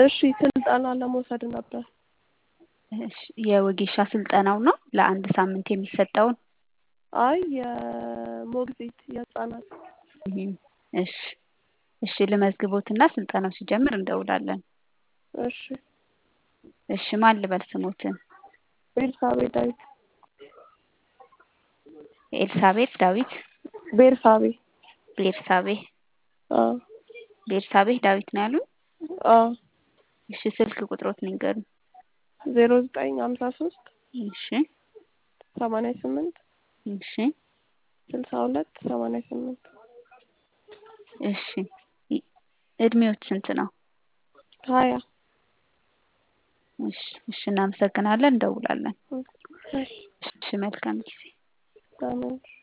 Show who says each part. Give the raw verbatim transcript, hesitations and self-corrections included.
Speaker 1: እሺ ስልጠና ለመውሰድ ነበር።
Speaker 2: እሺ የወጌሻ ስልጠናው ነው ለአንድ ሳምንት የሚሰጠውን?
Speaker 1: አይ የሞግዚት የህፃናት።
Speaker 2: እም፣ እሺ እሺ ልመዝግቦትና ስልጠናው ሲጀምር እንደውላለን።
Speaker 1: እሺ
Speaker 2: እሺ ማን ልበል ስሞትን?
Speaker 1: ቤርሳቤ ዳዊት።
Speaker 2: ኤልሳቤጥ ዳዊት።
Speaker 1: ቤርሳቤ።
Speaker 2: ቤርሳቤ
Speaker 1: አዎ
Speaker 2: ቤርሳቤ ዳዊት ነው ያሉኝ?
Speaker 1: አዎ
Speaker 2: እሺ ስልክ ቁጥሮት ንገሩኝ።
Speaker 1: ዜሮ ዘጠኝ ሃምሳ ሶስት
Speaker 2: እሺ
Speaker 1: ሰማንያ ስምንት
Speaker 2: እሺ
Speaker 1: ስልሳ ሁለት ሰማንያ ስምንት።
Speaker 2: እሺ እድሜዎት ስንት ነው?
Speaker 1: ሀያ
Speaker 2: እሺ እሺ እናመሰግናለን፣ እንደውላለን።
Speaker 1: እሺ
Speaker 2: እሺ መልካም ጊዜ።
Speaker 1: አሜን።